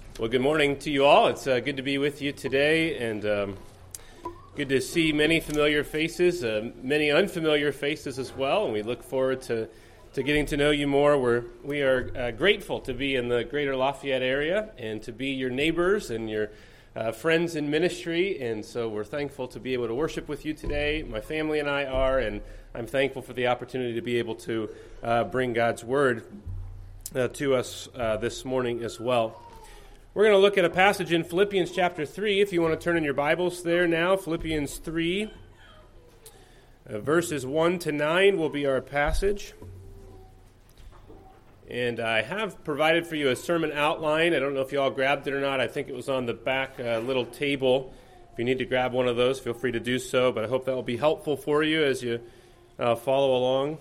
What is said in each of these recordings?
Well, good morning to you all. It's good to be with you today, and good to see many familiar faces, many unfamiliar faces as well, and we look forward to getting to know you more. We are grateful to be in the greater Lafayette area and to be your neighbors and your friends in ministry, and so we're thankful to be able to worship with you today. My family and I are, and I'm thankful for the opportunity to be able to bring God's Word to us this morning as well. We're going to look at a passage in Philippians chapter 3. If you want to turn in your Bibles there now, Philippians 3, verses 1 to 9 will be our passage. And I have provided for you a sermon outline. I don't know if you all grabbed it or not. I think it was on the back little table. If you need to grab one of those, feel free to do so. But I hope that will be helpful for you as you follow along.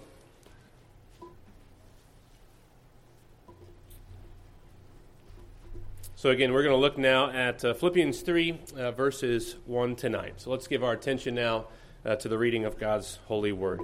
So again, we're going to look now at Philippians 3, verses 1 to 9. So let's give our attention now to the reading of God's holy word.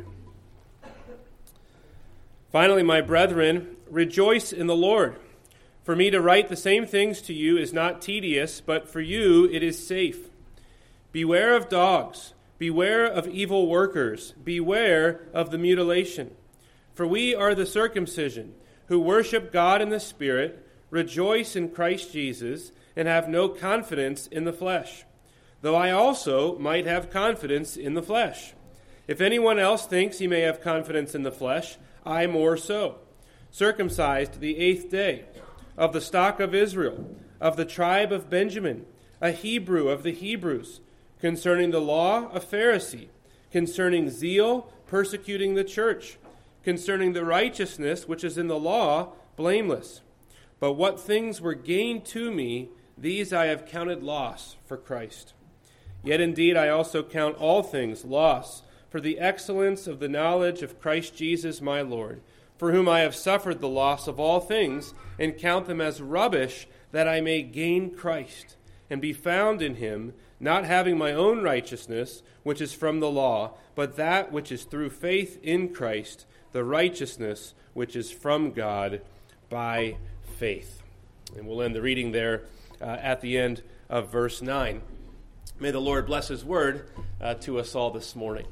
Finally, my brethren, rejoice in the Lord. For me to write the same things to you is not tedious, but for you it is safe. Beware of dogs, beware of evil workers, beware of the mutilation. For we are the circumcision, who worship God in the Spirit, rejoice in Christ Jesus, and have no confidence in the flesh, though I also might have confidence in the flesh. If anyone else thinks he may have confidence in the flesh, I more so. Circumcised the 8th day, of the stock of Israel, of the tribe of Benjamin, a Hebrew of the Hebrews, concerning the law, a Pharisee, concerning zeal, persecuting the church, concerning the righteousness which is in the law, blameless. But what things were gained to me, these I have counted loss for Christ. Yet indeed I also count all things loss for the excellence of the knowledge of Christ Jesus my Lord, for whom I have suffered the loss of all things, and count them as rubbish, that I may gain Christ, and be found in him, not having my own righteousness, which is from the law, but that which is through faith in Christ, the righteousness which is from God by faith. And we'll end the reading there at the end of verse 9. May the Lord bless his word to us all this morning.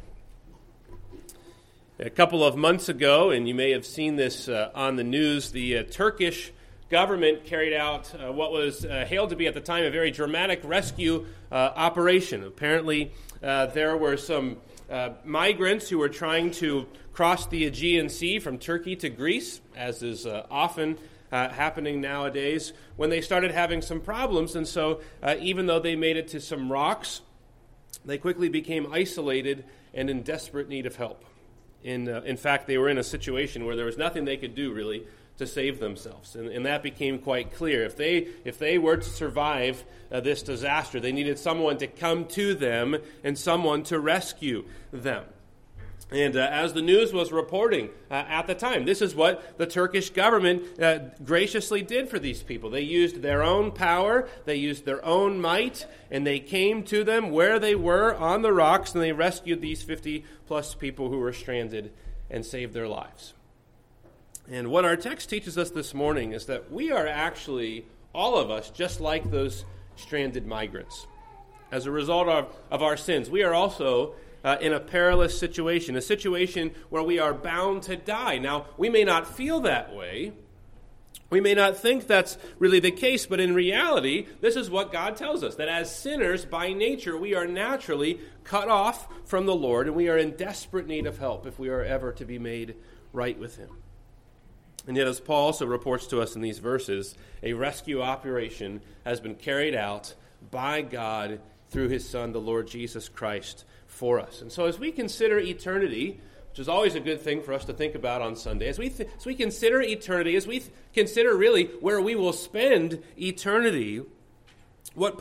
A couple of months ago, and you may have seen this on the news, the Turkish government carried out what was hailed to be at the time a very dramatic rescue operation. Apparently, there were some migrants who were trying to cross the Aegean Sea from Turkey to Greece, as is often happening nowadays, when they started having some problems. And so even though they made it to some rocks, they quickly became isolated and in desperate need of help. In fact, they were in a situation where there was nothing they could do, really, to save themselves. And that became quite clear. If they were to survive this disaster, they needed someone to come to them and someone to rescue them. And as the news was reporting at the time, this is what the Turkish government graciously did for these people. They used their own power, they used their own might, and they came to them where they were on the rocks, and they rescued these 50-plus people who were stranded and saved their lives. And what our text teaches us this morning is that we are actually, all of us, just like those stranded migrants. As a result of our sins, we are also in a perilous situation, a situation where we are bound to die. Now, we may not feel that way. We may not think that's really the case, but in reality, this is what God tells us, that as sinners, by nature, we are naturally cut off from the Lord, and we are in desperate need of help if we are ever to be made right with him. And yet, as Paul also reports to us in these verses, a rescue operation has been carried out by God through his Son, the Lord Jesus Christ, for us. And so as we consider eternity, which is always a good thing for us to think about on Sunday, as we consider eternity, as we consider really where we will spend eternity, what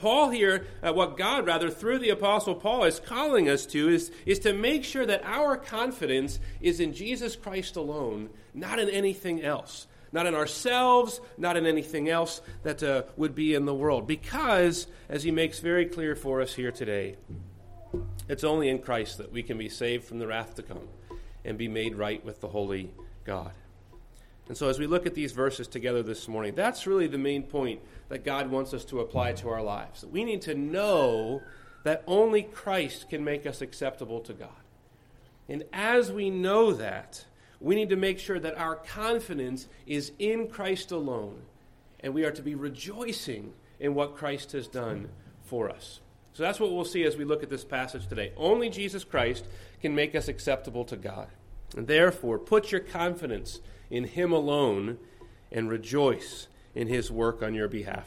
God through the Apostle Paul is calling us to is to make sure that our confidence is in Jesus Christ alone, not in anything else. Not in ourselves, not in anything else that would be in the world. Because, as he makes very clear for us here today, it's only in Christ that we can be saved from the wrath to come and be made right with the holy God. And so as we look at these verses together this morning, that's really the main point that God wants us to apply to our lives. We need to know that only Christ can make us acceptable to God. And as we know that, we need to make sure that our confidence is in Christ alone, and we are to be rejoicing in what Christ has done for us. So that's what we'll see as we look at this passage today. Only Jesus Christ can make us acceptable to God. And therefore, put your confidence in him alone and rejoice in his work on your behalf.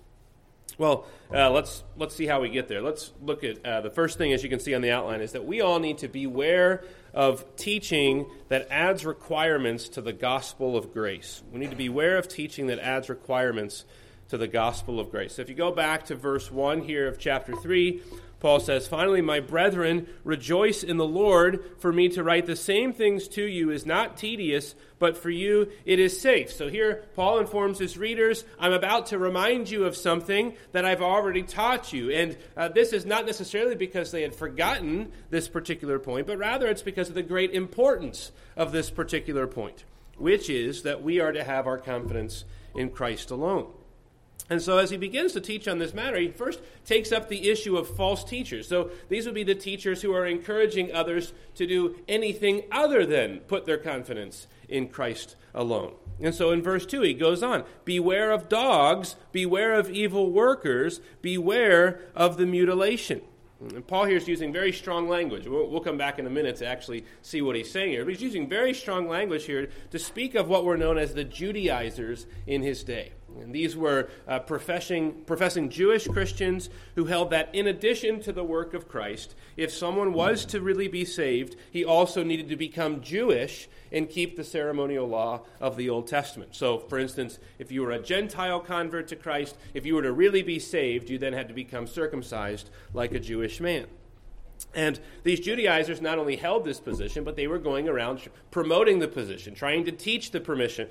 Well, let's see how we get there. Let's look at the first thing, as you can see on the outline, is that we all need to beware of teaching that adds requirements to the gospel of grace. We need to beware of teaching that adds requirements to the gospel of grace. So if you go back to verse 1 here of chapter 3, Paul says, "Finally, my brethren, rejoice in the Lord. For me to write the same things to you is not tedious, but for you it is safe." So here Paul informs his readers, I'm about to remind you of something that I've already taught you. And this is not necessarily because they had forgotten this particular point, but rather it's because of the great importance of this particular point, which is that we are to have our confidence in Christ alone. And so as he begins to teach on this matter, he first takes up the issue of false teachers. So these would be the teachers who are encouraging others to do anything other than put their confidence in Christ alone. And so in verse 2, he goes on, "Beware of dogs, beware of evil workers, beware of the mutilation." And Paul here is using very strong language. We'll come back in a minute to actually see what he's saying here. But he's using very strong language here to speak of what were known as the Judaizers in his day. And these were professing Jewish Christians who held that in addition to the work of Christ, if someone was to really be saved, he also needed to become Jewish and keep the ceremonial law of the Old Testament. So, for instance, if you were a Gentile convert to Christ, if you were to really be saved, you then had to become circumcised like a Jewish man. And these Judaizers not only held this position, but they were going around promoting the position, trying to teach the position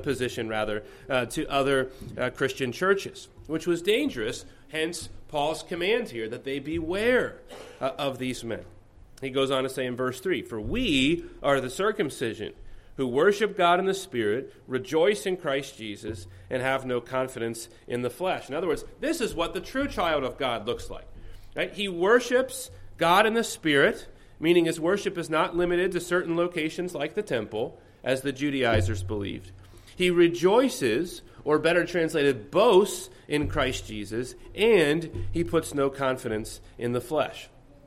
to other Christian churches, which was dangerous. Hence, Paul's command here that they beware of these men. He goes on to say in verse 3, "For we are the circumcision who worship God in the Spirit, rejoice in Christ Jesus, and have no confidence in the flesh." In other words, this is what the true child of God looks like. Right? He worships God in the Spirit, meaning his worship is not limited to certain locations like the temple, as the Judaizers believed. He rejoices, or better translated, boasts in Christ Jesus, and he puts no confidence in the flesh.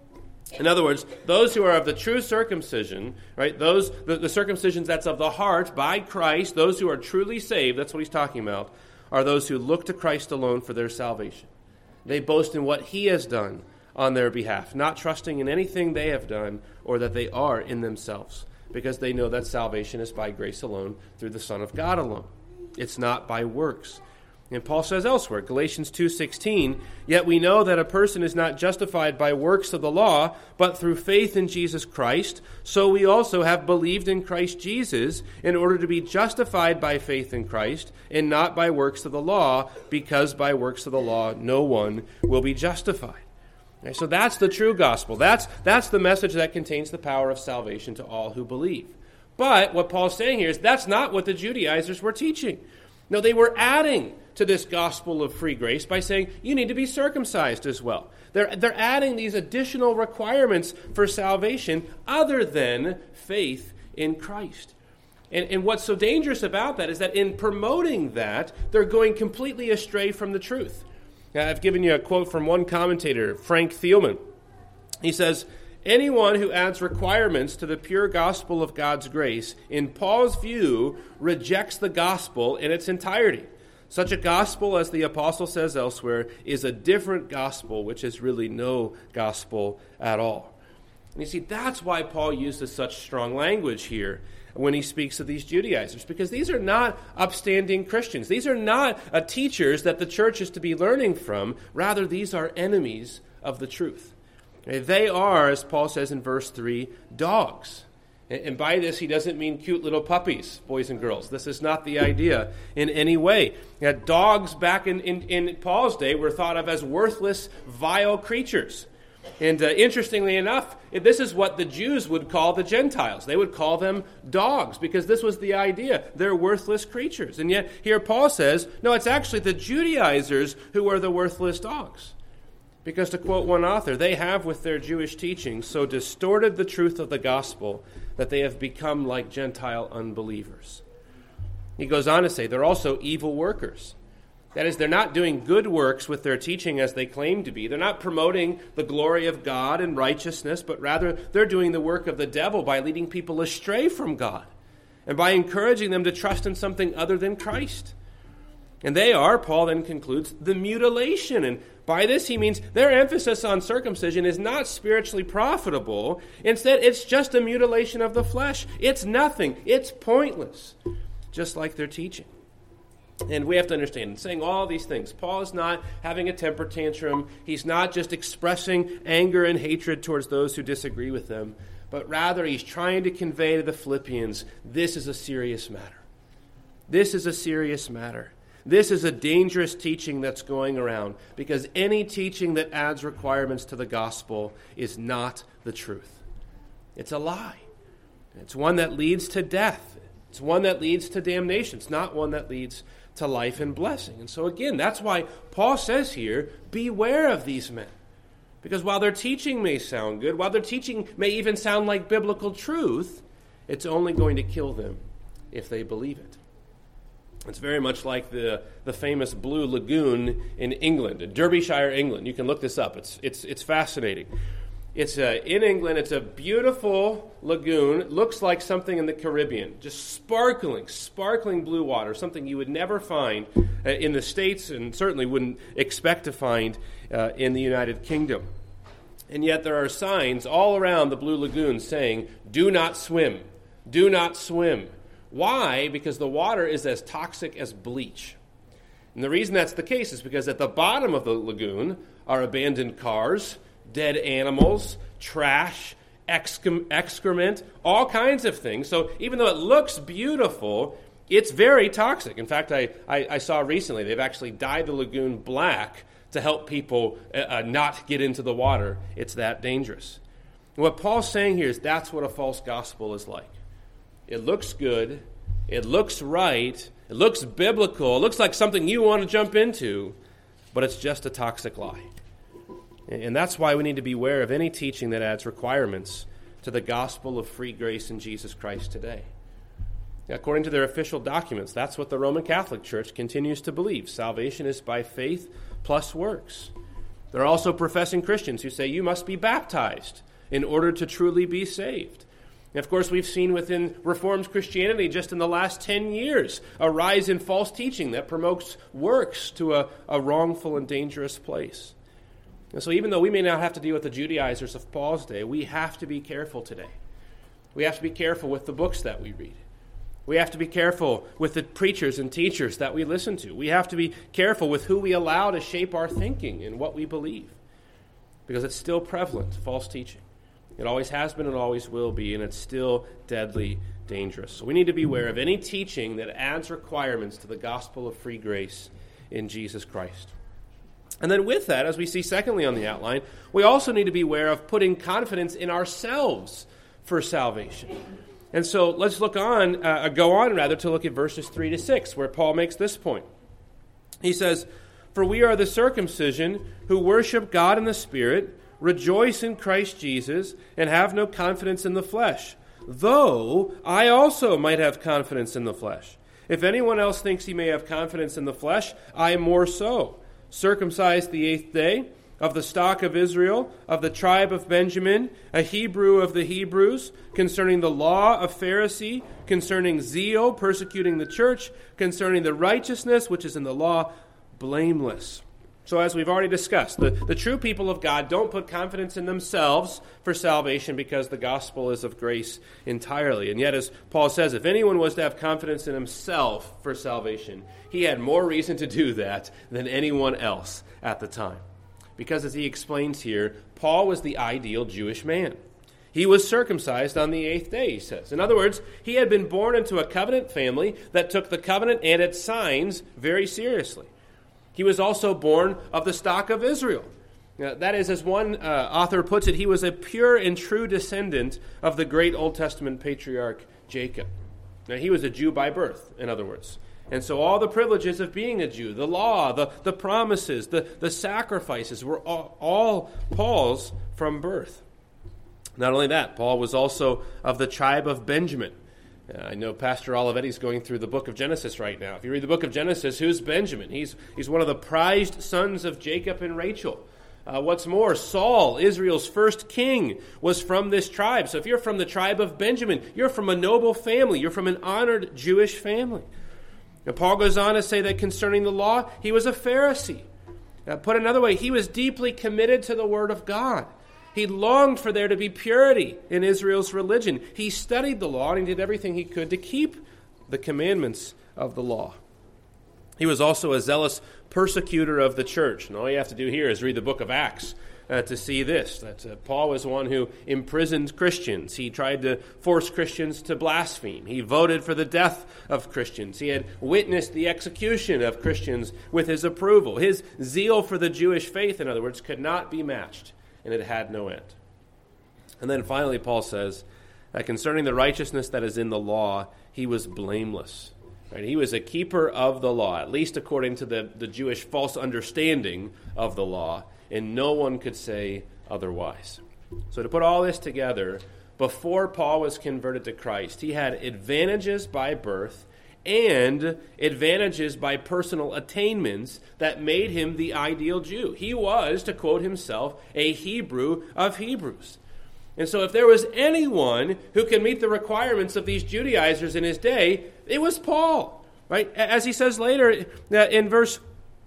In other words, those who are of the true circumcision, right, the circumcision that's of the heart by Christ, those who are truly saved, that's what he's talking about, are those who look to Christ alone for their salvation. They boast in what he has done on their behalf, not trusting in anything they have done or that they are in themselves, because they know that salvation is by grace alone through the Son of God alone. It's not by works. And Paul says elsewhere, Galatians 2:16, "Yet we know that a person is not justified by works of the law, but through faith in Jesus Christ. So we also have believed in Christ Jesus in order to be justified by faith in Christ and not by works of the law, because by works of the law no one will be justified." Okay, so that's the true gospel. That's the message that contains the power of salvation to all who believe. But what Paul's saying here is that's not what the Judaizers were teaching. No, they were adding to this gospel of free grace by saying you need to be circumcised as well. They're adding these additional requirements for salvation other than faith in Christ. And what's so dangerous about that is that in promoting that, they're going completely astray from the truth. I've given you a quote from one commentator, Frank Thielman. He says, "Anyone who adds requirements to the pure gospel of God's grace, in Paul's view, rejects the gospel in its entirety. Such a gospel, as the apostle says elsewhere, is a different gospel, which is really no gospel at all." And you see, that's why Paul uses such strong language here when he speaks of these Judaizers, because these are not upstanding Christians. These are not teachers that the church is to be learning from. Rather, these are enemies of the truth. They are, as Paul says in verse 3, dogs. And by this, he doesn't mean cute little puppies, boys and girls. This is not the idea in any way. Dogs back in Paul's day were thought of as worthless, vile creatures. And interestingly enough, this is what the Jews would call the Gentiles. They would call them dogs because this was the idea. They're worthless creatures. And yet here Paul says, no, it's actually the Judaizers who are the worthless dogs. Because to quote one author, they have with their Jewish teaching so distorted the truth of the gospel that they have become like Gentile unbelievers. He goes on to say they're also evil workers. That is, they're not doing good works with their teaching as they claim to be. They're not promoting the glory of God and righteousness, but rather they're doing the work of the devil by leading people astray from God and by encouraging them to trust in something other than Christ. And they are, Paul then concludes, the mutilation. And by this he means their emphasis on circumcision is not spiritually profitable. Instead, it's just a mutilation of the flesh. It's nothing. It's pointless, just like their teaching. And we have to understand, in saying all these things, Paul is not having a temper tantrum. He's not just expressing anger and hatred towards those who disagree with them, but rather he's trying to convey to the Philippians, this is a serious matter. This is a serious matter. This is a dangerous teaching that's going around, because any teaching that adds requirements to the gospel is not the truth. It's a lie. It's one that leads to death. It's one that leads to damnation. It's not one that leads to life and blessing. And so again, that's why Paul says here, beware of these men. Because while their teaching may sound good, while their teaching may even sound like biblical truth, it's only going to kill them if they believe it. It's very much like the famous Blue Lagoon in England, in Derbyshire, England. You can look this up. It's fascinating. It's in England. It's a beautiful lagoon. It looks like something in the Caribbean. Just sparkling blue water, something you would never find in the States and certainly wouldn't expect to find in the United Kingdom. And yet there are signs all around the Blue Lagoon saying, do not swim. Do not swim. Why? Because the water is as toxic as bleach. And the reason that's the case is because at the bottom of the lagoon are abandoned cars, dead animals, trash, excrement, all kinds of things. So even though it looks beautiful, it's very toxic. In fact, I saw recently they've actually dyed the lagoon black to help people not get into the water. It's that dangerous. And what Paul's saying here is that's what a false gospel is like. It looks good, it looks right, it looks biblical, it looks like something you want to jump into, but it's just a toxic lie. And that's why we need to beware of any teaching that adds requirements to the gospel of free grace in Jesus Christ today. According to their official documents, that's what the Roman Catholic Church continues to believe. Salvation is by faith plus works. There are also professing Christians who say you must be baptized in order to truly be saved. And of course, we've seen within Reformed Christianity just in the last 10 years a rise in false teaching that promotes works to a wrongful and dangerous place. And so even though we may not have to deal with the Judaizers of Paul's day, we have to be careful today. We have to be careful with the books that we read. We have to be careful with the preachers and teachers that we listen to. We have to be careful with who we allow to shape our thinking and what we believe. Because it's still prevalent, false teaching. It always has been and always will be, and it's still deadly dangerous. So we need to beware of any teaching that adds requirements to the gospel of free grace in Jesus Christ. And then with that, as we see secondly on the outline, we also need to beware of putting confidence in ourselves for salvation. And so let's go on to look at verses 3 to 6, where Paul makes this point. He says, "For we are the circumcision who worship God in the Spirit, rejoice in Christ Jesus, and have no confidence in the flesh, though I also might have confidence in the flesh. If anyone else thinks he may have confidence in the flesh, I more so. Circumcised the 8th day, of the stock of Israel, of the tribe of Benjamin, a Hebrew of the Hebrews, concerning the law of Pharisee, concerning zeal, persecuting the church, concerning the righteousness which is in the law, blameless." So as we've already discussed, the true people of God don't put confidence in themselves for salvation because the gospel is of grace entirely. And yet, as Paul says, if anyone was to have confidence in himself for salvation, he had more reason to do that than anyone else at the time. Because as he explains here, Paul was the ideal Jewish man. He was circumcised on the 8th day, he says. In other words, he had been born into a covenant family that took the covenant and its signs very seriously. He was also born of the stock of Israel. That is, as one author puts it, he was a pure and true descendant of the great Old Testament patriarch Jacob. Now, he was a Jew by birth, in other words. And so all the privileges of being a Jew, the law, the promises, the sacrifices were all Paul's from birth. Not only that, Paul was also of the tribe of Benjamin. I know Pastor Olivetti's going through the book of Genesis right now. If you read the book of Genesis, who's Benjamin? He's one of the prized sons of Jacob and Rachel. What's more, Saul, Israel's first king, was from this tribe. So if you're from the tribe of Benjamin, you're from a noble family. You're from an honored Jewish family. And Paul goes on to say that concerning the law, he was a Pharisee. Put another way, he was deeply committed to the Word of God. He longed for there to be purity in Israel's religion. He studied the law and he did everything he could to keep the commandments of the law. He was also a zealous persecutor of the church. And all you have to do here is read the book of Acts to see this, that Paul was one who imprisoned Christians. He tried to force Christians to blaspheme. He voted for the death of Christians. He had witnessed the execution of Christians with his approval. His zeal for the Jewish faith, in other words, could not be matched, and it had no end. And then finally, Paul says that concerning the righteousness that is in the law, he was blameless. Right? He was a keeper of the law, at least according to the Jewish false understanding of the law, and no one could say otherwise. So to put all this together, before Paul was converted to Christ, he had advantages by birth and advantages by personal attainments that made him the ideal Jew. He was, to quote himself, a Hebrew of Hebrews. And so if there was anyone who can meet the requirements of these Judaizers in his day, it was Paul. Right? As he says later in verse...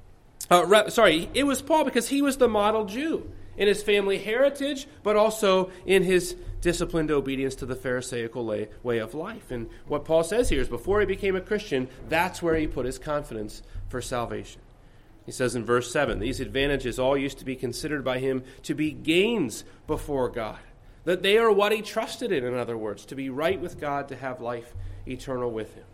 it was Paul because he was the model Jew in his family heritage, but also in his disciplined obedience to the Pharisaical way of life. And what Paul says here is before he became a Christian, that's where he put his confidence for salvation. He says in verse 7, these advantages all used to be considered by him to be gains before God. That they are what he trusted in other words, to be right with God, to have life eternal with him.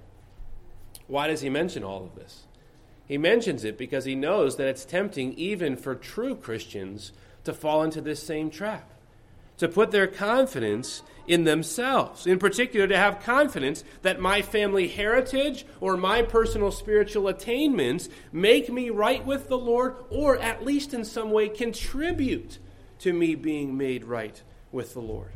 Why does he mention all of this? He mentions it because he knows that it's tempting even for true Christians to fall into this same trap, to put their confidence in themselves. In particular, to have confidence that my family heritage or my personal spiritual attainments make me right with the Lord, or at least in some way contribute to me being made right with the Lord.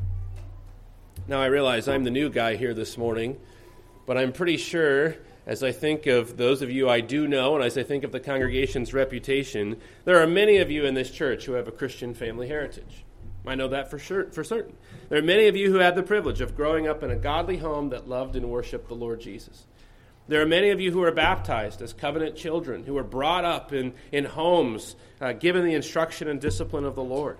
Now I realize I'm the new guy here this morning, but I'm pretty sure, as I think of those of you I do know, and as I think of the congregation's reputation, there are many of you in this church who have a Christian family heritage. I know that for certain. There are many of you who had the privilege of growing up in a godly home that loved and worshiped the Lord Jesus. There are many of you who are baptized as covenant children, who were brought up in homes given the instruction and discipline of the Lord.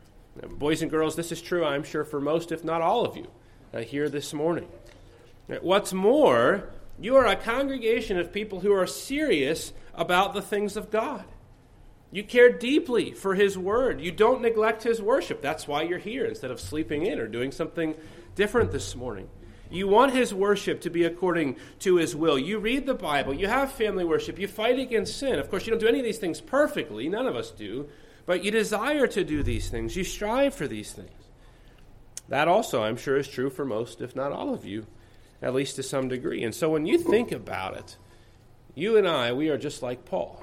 Boys and girls, this is true, I'm sure, for most, if not all of you, here this morning. What's more, you are a congregation of people who are serious about the things of God. You care deeply for His Word. You don't neglect His worship. That's why you're here instead of sleeping in or doing something different this morning. You want His worship to be according to His will. You read the Bible. You have family worship. You fight against sin. Of course, you don't do any of these things perfectly. None of us do. But you desire to do these things. You strive for these things. That also, I'm sure, is true for most, if not all of you, at least to some degree. And so when you think about it, you and I, we are just like Paul.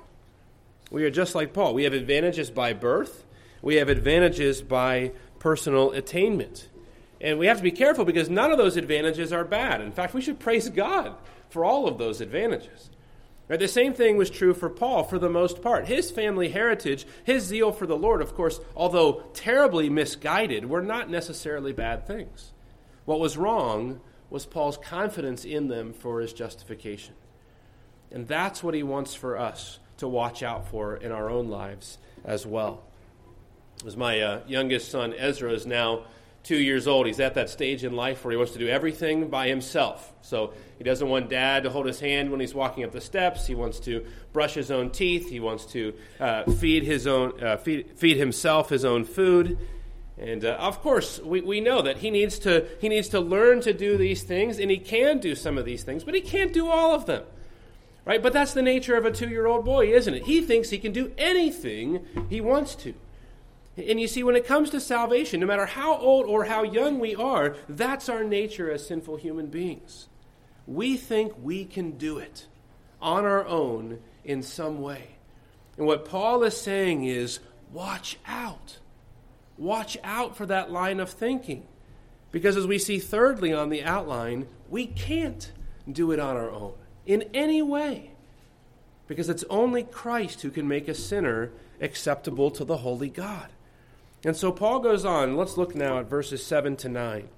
We are just like Paul. We have advantages by birth. We have advantages by personal attainment. And we have to be careful because none of those advantages are bad. In fact, we should praise God for all of those advantages. Right? The same thing was true for Paul for the most part. His family heritage, his zeal for the Lord, of course, although terribly misguided, were not necessarily bad things. What was wrong was Paul's confidence in them for his justification. And that's what he wants for us to watch out for in our own lives as well. As my youngest son, Ezra, is now 2 years old, he's at that stage in life where he wants to do everything by himself. So he doesn't want Dad to hold his hand when he's walking up the steps. He wants to brush his own teeth. He wants to feed himself his own food. And of course, we know that he needs to learn to do these things, and he can do some of these things, but he can't do all of them. Right? But that's the nature of a 2-year-old boy, isn't it? He thinks he can do anything he wants to. And you see, when it comes to salvation, no matter how old or how young we are, that's our nature as sinful human beings. We think we can do it on our own in some way. And what Paul is saying is, watch out. Watch out for that line of thinking. Because as we see thirdly on the outline, we can't do it on our own in any way. Because it's only Christ who can make a sinner acceptable to the holy God. And so Paul goes on. Let's look now at verses 7 to 9.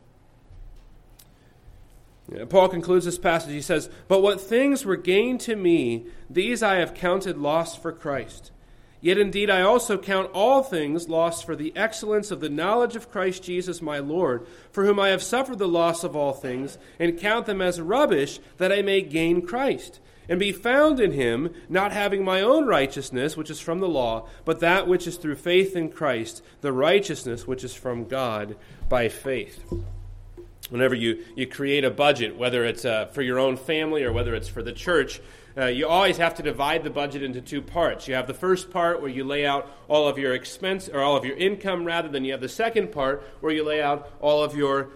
Paul concludes this passage. He says, "But what things were gained to me, these I have counted loss for Christ. Yet indeed I also count all things lost for the excellence of the knowledge of Christ Jesus my Lord, for whom I have suffered the loss of all things, and count them as rubbish, that I may gain Christ, and be found in him, not having my own righteousness, which is from the law, but that which is through faith in Christ, the righteousness which is from God by faith." Whenever you create a budget, whether it's for your own family or whether it's for the church, you always have to divide the budget into two parts. You have the first part where you lay out all of your expense, or all of your income rather, than you have the second part where you lay out all of your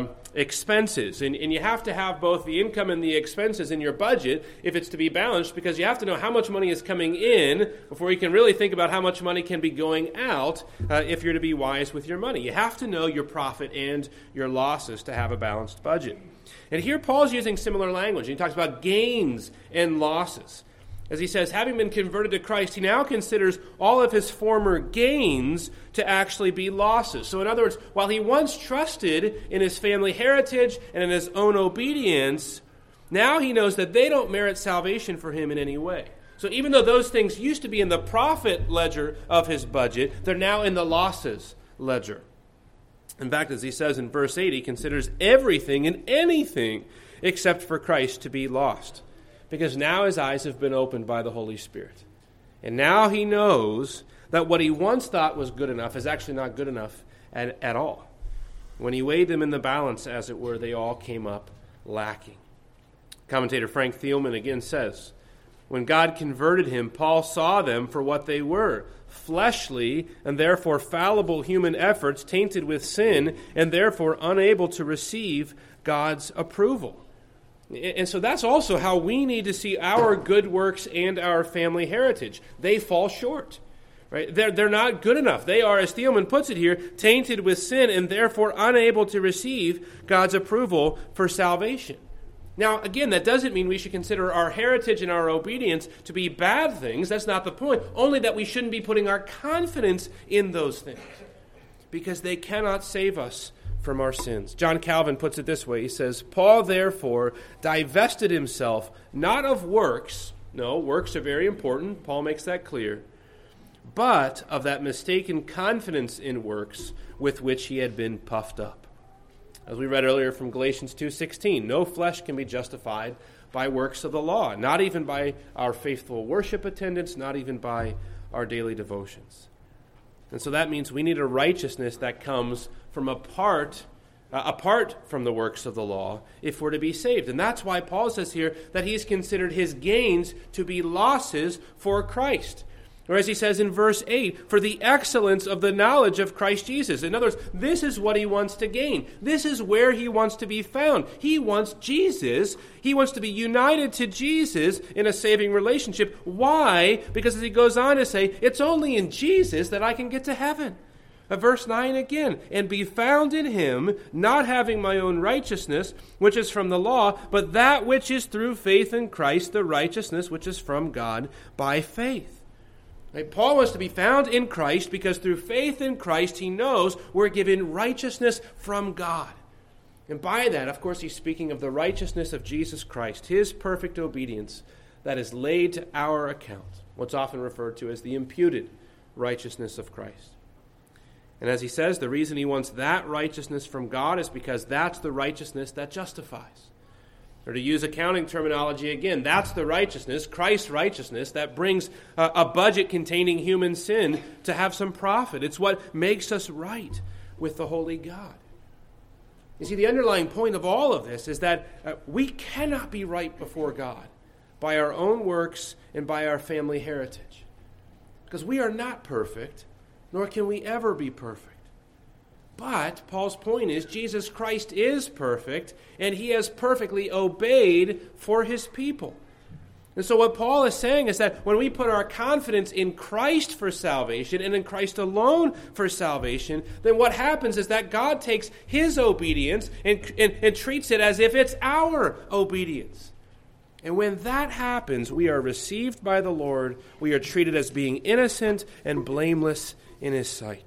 expenses. And you have to have both the income and the expenses in your budget if it's to be balanced, because you have to know how much money is coming in before you can really think about how much money can be going out if you're to be wise with your money. You have to know your profit and your losses to have a balanced budget. And here Paul's using similar language. He talks about gains and losses. As he says, having been converted to Christ, he now considers all of his former gains to actually be losses. So in other words, while he once trusted in his family heritage and in his own obedience, now he knows that they don't merit salvation for him in any way. So even though those things used to be in the profit ledger of his budget, they're now in the losses ledger. In fact, as he says in verse 8, he considers everything and anything except for Christ to be lost, because now his eyes have been opened by the Holy Spirit. And now he knows that what he once thought was good enough is actually not good enough at all. When he weighed them in the balance, as it were, they all came up lacking. Commentator Frank Thielman again says, when God converted him, Paul saw them for what they were, fleshly and therefore fallible human efforts tainted with sin and therefore unable to receive God's approval. And so that's also how we need to see our good works and our family heritage. They fall short. Right? They're not good enough. They are, as Thielman puts it here, tainted with sin and therefore unable to receive God's approval for salvation. Now, again, that doesn't mean we should consider our heritage and our obedience to be bad things. That's not the point. Only that we shouldn't be putting our confidence in those things, because they cannot save us from our sins. John Calvin puts it this way. He says, Paul, therefore, divested himself not of works. No, works are very important. Paul makes that clear. But of that mistaken confidence in works with which he had been puffed up. As we read earlier from Galatians 2:16, no flesh can be justified by works of the law, not even by our faithful worship attendance, not even by our daily devotions. And so that means we need a righteousness that comes from apart from the works of the law if we're to be saved. And that's why Paul says here that he's considered his gains to be losses for Christ. Or as he says in verse 8, for the excellence of the knowledge of Christ Jesus. In other words, this is what he wants to gain. This is where he wants to be found. He wants Jesus. He wants to be united to Jesus in a saving relationship. Why? Because as he goes on to say, it's only in Jesus that I can get to heaven. Verse 9 again, and be found in him, not having my own righteousness, which is from the law, but that which is through faith in Christ, the righteousness which is from God by faith. Paul wants to be found in Christ because through faith in Christ he knows we're given righteousness from God. And by that, of course, he's speaking of the righteousness of Jesus Christ, his perfect obedience that is laid to our account, what's often referred to as the imputed righteousness of Christ. And as he says, the reason he wants that righteousness from God is because that's the righteousness that justifies. Or to use accounting terminology again, that's the righteousness, Christ's righteousness, that brings a budget containing human sin to have some profit. It's what makes us right with the holy God. You see, the underlying point of all of this is that we cannot be right before God by our own works and by our family heritage. Because we are not perfect, nor can we ever be perfect. But Paul's point is Jesus Christ is perfect, and he has perfectly obeyed for his people. And so what Paul is saying is that when we put our confidence in Christ for salvation and in Christ alone for salvation, then what happens is that God takes his obedience and treats it as if it's our obedience. And when that happens, we are received by the Lord. We are treated as being innocent and blameless in his sight.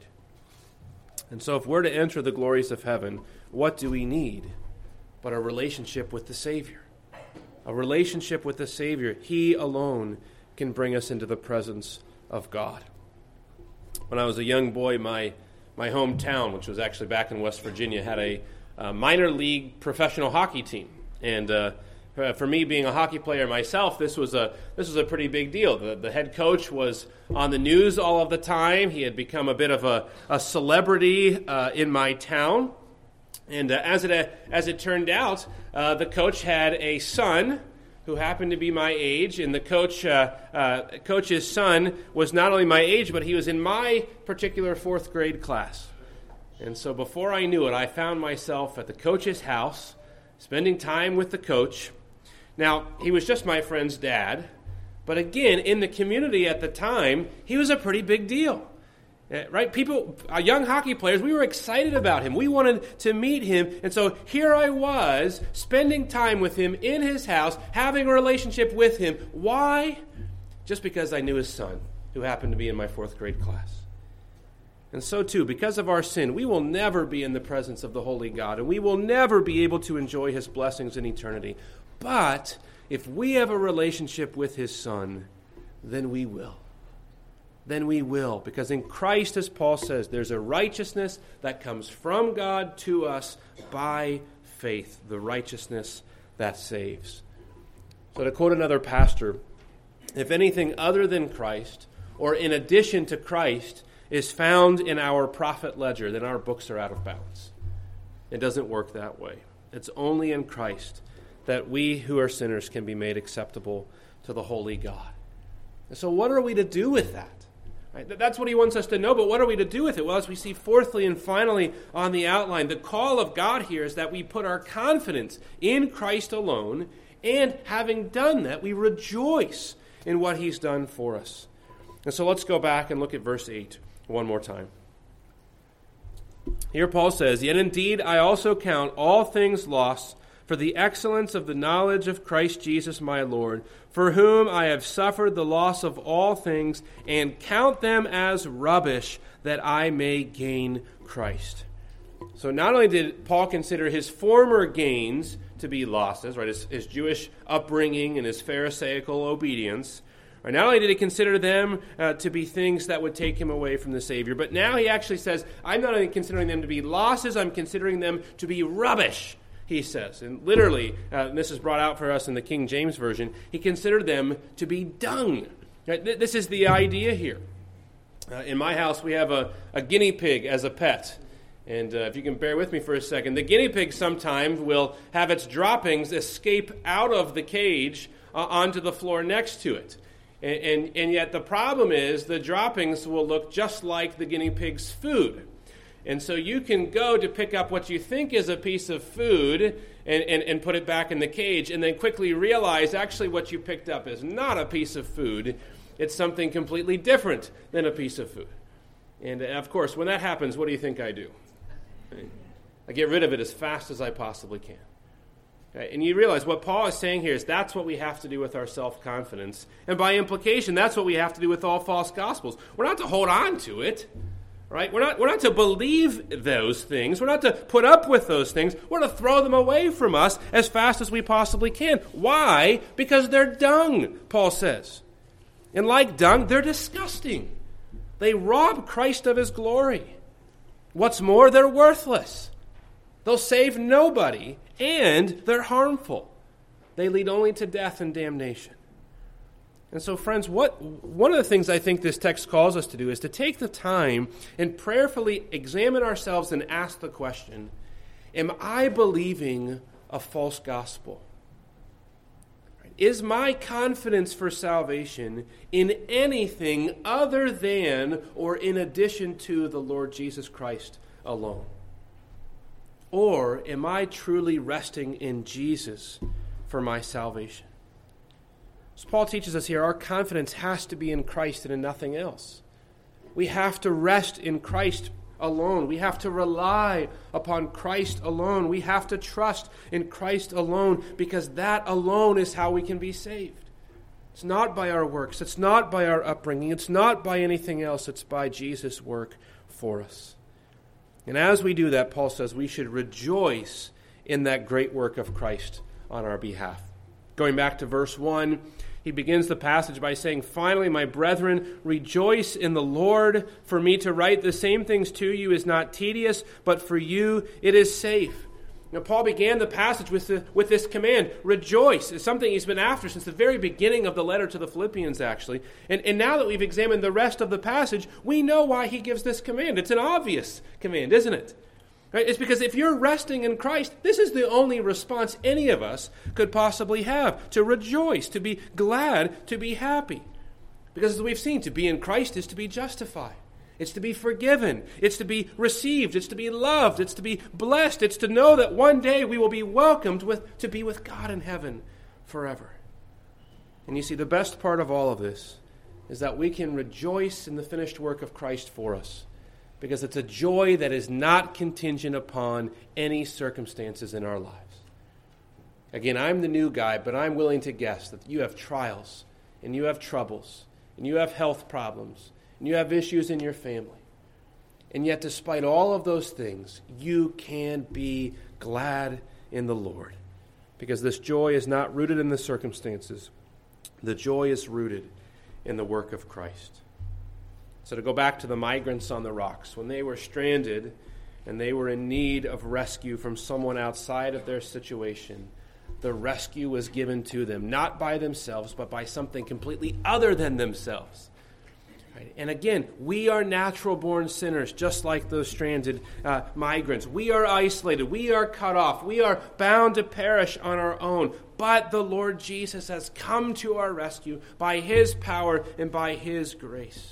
And so if we're to enter the glories of heaven, what do we need but a relationship with the Savior? A relationship with the Savior. He alone can bring us into the presence of God. When I was a young boy, my hometown, which was actually back in West Virginia, had a minor league professional hockey team. And for me, being a hockey player myself, this was a pretty big deal. The head coach was on the news all of the time. He had become a bit of a celebrity in my town. And as it turned out, the coach had a son who happened to be my age, and the coach's son was not only my age, but he was in my particular fourth grade class. And so before I knew it, I found myself at the coach's house, spending time with the coach. Now, he was just my friend's dad, but again, in the community at the time, he was a pretty big deal. Right? People, young hockey players, we were excited about him. We wanted to meet him. And so here I was, spending time with him in his house, having a relationship with him. Why? Just because I knew his son, who happened to be in my fourth grade class. And so too, because of our sin, we will never be in the presence of the holy God, and we will never be able to enjoy his blessings in eternity. But if we have a relationship with his son, then we will. Then we will. Because in Christ, as Paul says, there's a righteousness that comes from God to us by faith, the righteousness that saves. So to quote another pastor, if anything other than Christ, or in addition to Christ, is found in our profit ledger, then our books are out of balance. It doesn't work that way. It's only in Christ that we who are sinners can be made acceptable to the holy God. And so what are we to do with that? Right? That's what he wants us to know, but what are we to do with it? Well, as we see fourthly and finally on the outline, the call of God here is that we put our confidence in Christ alone, and having done that, we rejoice in what he's done for us. And so let's go back and look at verse 8 one more time. Here Paul says, "Yet indeed I also count all things lost for the excellence of the knowledge of Christ Jesus my Lord, for whom I have suffered the loss of all things, and count them as rubbish, that I may gain Christ." So not only did Paul consider his former gains to be losses, right, his Jewish upbringing and his Pharisaical obedience, right, not only did he consider them to be things that would take him away from the Savior, but now he actually says, I'm not only considering them to be losses, I'm considering them to be rubbish, he says. And literally, and this is brought out for us in the King James Version, he considered them to be dung. Right? This is the idea here. In my house, we have a guinea pig as a pet. And if you can bear with me for a second, the guinea pig sometimes will have its droppings escape out of the cage onto the floor next to it. And yet the problem is the droppings will look just like the guinea pig's food. And so you can go to pick up what you think is a piece of food and put it back in the cage, and then quickly realize actually what you picked up is not a piece of food. It's something completely different than a piece of food. And of course, when that happens, what do you think I do? I get rid of it as fast as I possibly can. Okay? And you realize what Paul is saying here is that's what we have to do with our self-confidence. And by implication, that's what we have to do with all false gospels. We're not to hold on to it. Right? We're not to believe those things. We're not to put up with those things. We're to throw them away from us as fast as we possibly can. Why? Because they're dung, Paul says. And like dung, they're disgusting. They rob Christ of his glory. What's more, they're worthless. They'll save nobody, and they're harmful. They lead only to death and damnation. And so, friends, one of the things I think this text calls us to do is to take the time and prayerfully examine ourselves and ask the question, am I believing a false gospel? is my confidence for salvation in anything other than or in addition to the Lord Jesus Christ alone? Or am I truly resting in Jesus for my salvation? As Paul teaches us here, our confidence has to be in Christ and in nothing else. We have to rest in Christ alone. We have to rely upon Christ alone. We have to trust in Christ alone, because that alone is how we can be saved. It's not by our works. It's not by our upbringing. It's not by anything else. It's by Jesus' work for us. And as we do that, Paul says we should rejoice in that great work of Christ on our behalf. Going back to verse 1, he begins the passage by saying, "Finally, my brethren, rejoice in the Lord. For me to write the same things to you is not tedious, but for you it is safe." Now, Paul began the passage with this command, rejoice. It's something he's been after since the very beginning of the letter to the Philippians, actually. And now that we've examined the rest of the passage, we know why he gives this command. It's an obvious command, isn't it? Right? It's because if you're resting in Christ, this is the only response any of us could possibly have, to rejoice, to be glad, to be happy. Because as we've seen, to be in Christ is to be justified. It's to be forgiven. It's to be received. It's to be loved. It's to be blessed. It's to know that one day we will be welcomed to be with God in heaven forever. And you see, the best part of all of this is that we can rejoice in the finished work of Christ for us, because it's a joy that is not contingent upon any circumstances in our lives. Again, I'm the new guy, but I'm willing to guess that you have trials, and you have troubles, and you have health problems, and you have issues in your family. And yet, despite all of those things, you can be glad in the Lord, because this joy is not rooted in the circumstances. The joy is rooted in the work of Christ. So to go back to the migrants on the rocks, when they were stranded and they were in need of rescue from someone outside of their situation, the rescue was given to them, not by themselves, but by something completely other than themselves. Right? And again, we are natural-born sinners, just like those stranded migrants. We are isolated. We are cut off. We are bound to perish on our own. But the Lord Jesus has come to our rescue by his power and by his grace.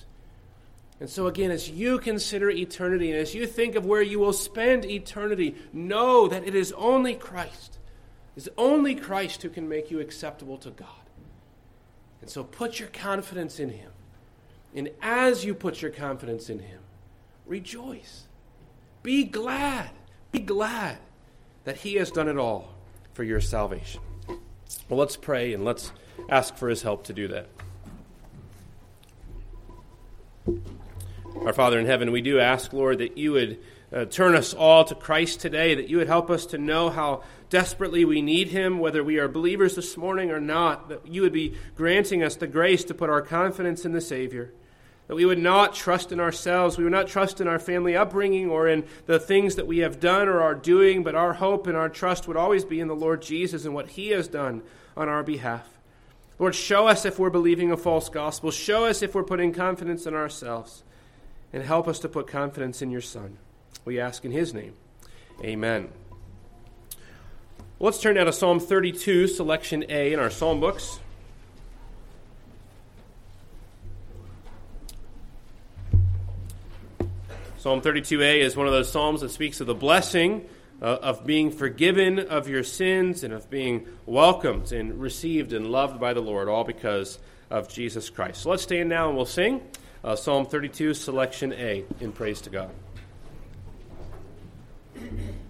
And so again, as you consider eternity and as you think of where you will spend eternity, know that it is only Christ. It's only Christ who can make you acceptable to God. And so put your confidence in him. And as you put your confidence in him, rejoice. Be glad. Be glad that he has done it all for your salvation. Well, let's pray and let's ask for his help to do that. Our Father in heaven, we do ask, Lord, that you would turn us all to Christ today, that you would help us to know how desperately we need him, whether we are believers this morning or not, that you would be granting us the grace to put our confidence in the Savior, that we would not trust in ourselves, we would not trust in our family upbringing or in the things that we have done or are doing, but our hope and our trust would always be in the Lord Jesus and what he has done on our behalf. Lord, show us if we're believing a false gospel. Show us if we're putting confidence in ourselves. And help us to put confidence in your Son. We ask in his name. Amen. Well, let's turn now to Psalm 32, selection A in our psalm books. Psalm 32a is one of those psalms that speaks of the blessing of being forgiven of your sins and of being welcomed and received and loved by the Lord, all because of Jesus Christ. So let's stand now and we'll sing Psalm 32, selection A, in praise to God.